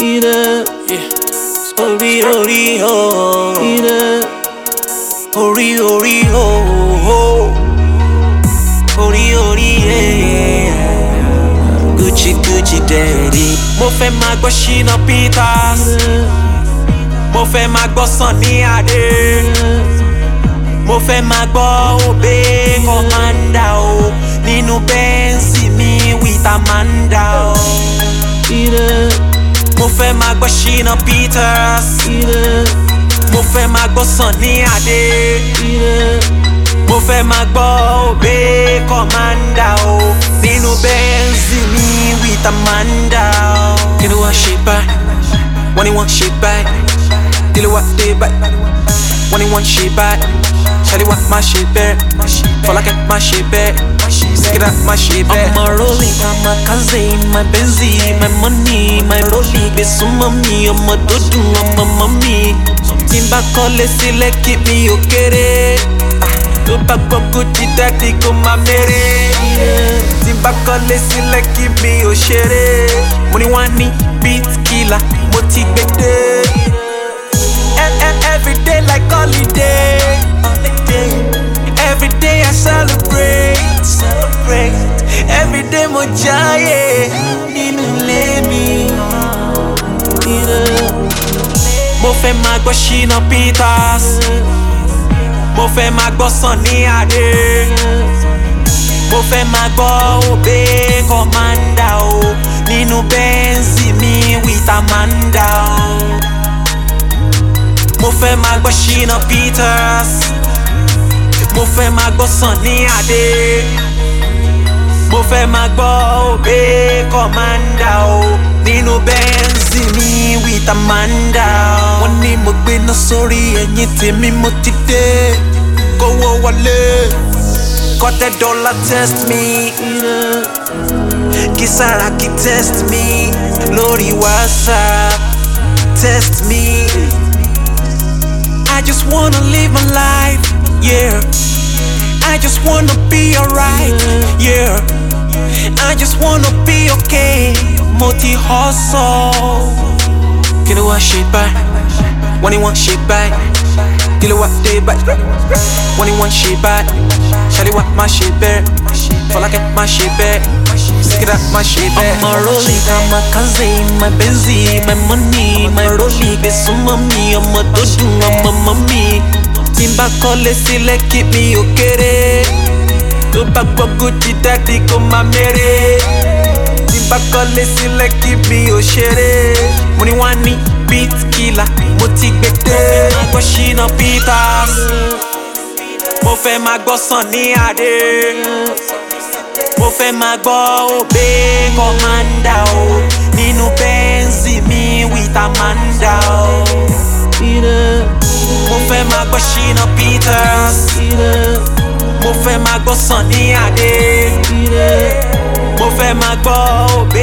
Ori ori ho, ori ori ho, ori ori Gucci Gucci daddy. Mo fẹ́ máa gbọ́ Shina Peters, mo fẹ́ máa gbọ́ Sunny Adé, mo fẹ́ máa gbọ́ Obey Commander o nínú Benz mi with Amanda o. Mo fẹ́ máa gbọ́ Shina Peters, mo fẹ́ máa gbọ́ Sunny Adé, mo fẹ́ máa gbọ́ Obey Commander o nínú Benz mi with Amanda o. Kí ló wá ṣe báyìí? Wọ́n ní wọ́n ṣe báyìí. Kí ló wá dé báyìí? Wọ́n ní wọ́n ṣe báyìí. Ṣàlíwá má ṣe bẹ́ẹ̀, Fọlákẹ́ má ṣe bẹ́ẹ̀, Síkírà má ṣe bẹ́ẹ̀. I'm a rolling, I'm a kaze, my Benzi, my money, my rolling. Gbé súnmọ́ mi, ọmọ tó dùn, ọmọ mọ́ mi. Tí n bá kọ́lé sílẹ̀ kí mi ò kéré. Tó bá gbọ́ Gucci daddy kó máa méré. Tí n bá kọ́lé sílẹ̀ kí mi ò ṣeré. Mo ní wọ́n ní beat killer, mo ti gbé dé. Every day like holiday. Every day I celebrate. Every day mo jayé nínú ilé mi. Mo fẹ́ máa gbọ́ Shina Peters, mo fẹ́ máa gbọ́ Sunny Adé, mo fẹ́ máa gbọ́ Obey Commander o nínú Benz mi with Amanda o. Mo fẹ́ máa gbọ́ Shina Peters, mo fẹ́ máa gbọ́ Sunny Adé, mo fẹ́ máa gbọ́ Obey Commander o nínú Benz mi with Amanda o. Wọ́n ní mo gbéná sórí ẹ̀yìn tèmi mo ti dé. Kówó wọlé, kọ́tẹ́ dọ́là test me, kí Sàràkí test me lórí WhatsApp test me. I just wanna live my life, yeah. I just wanna be alright, yeah. I just wanna be okay. Mo ti hustle. Kí ló wá ṣe báyìí? Wọ́n ní wọ́n ṣe báyìí. Kí ló wá dé báyìí? Wọ́n ní wọ́n ṣe báyìí. Ṣàlíwá má ṣe bẹ́ẹ̀, Fọlákẹ́ má ṣe bẹ́ẹ̀, Síkírà má ṣe bẹ́ẹ̀. I'm a rolling, I'm a kaze, my Benzi, my money, my rolling. Gbé súnmọ́ mi, ọmọ tó dùn, ọmọ mọ́ mi. Tí n bá kọ́lé sílẹ̀ kí mi ò kéré. Tó bá gbọ́ Gucci daddy kó máa méré. Tí n bá kọ́lé sílẹ̀ kí mi ò ṣeré. Mo ní wọ́n ní beat killer, mo ti gbé dé. Mo fẹ́ máa gbọ́ Shina Peters, mo fẹ́ máa gbọ́ Sunny Adé, mo fẹ́ máa gbọ́ Obey Commander o nínú Benz mi with Amanda o. Mo fẹ́ máa gbọ́ Shina Peters, mo fẹ́ máa gbọ́ Sunny Adé, mo fẹ́ máa gbọ́ Obey